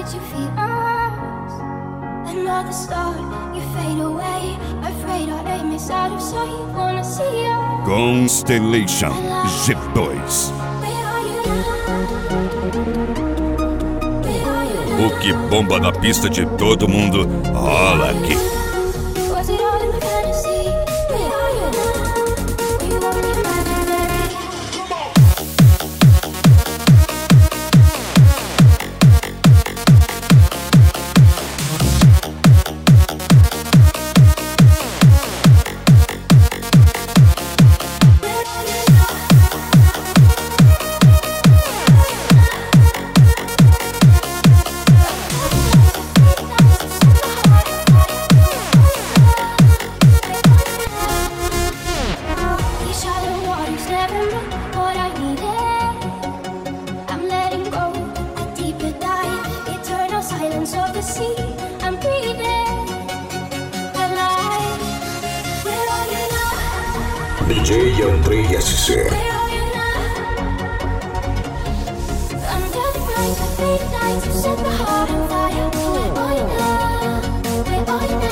you feel us. Another star, you fade away. Afraid our aim is out of sight. Wanna see you. Constellation G2. O que bomba na pista de todo mundo rola aqui. Was it all in fantasy? Where are you now? We won't imagine, baby. These shallow waters never know what I needed. I'm letting go, a deeper dive, eternal silence of the sea. I'm breathing alive. Where are you now? DJ Andrei SC. Where are you now? Under the flames of midnight, you set the heart on fire. Where are you now? Where are you now?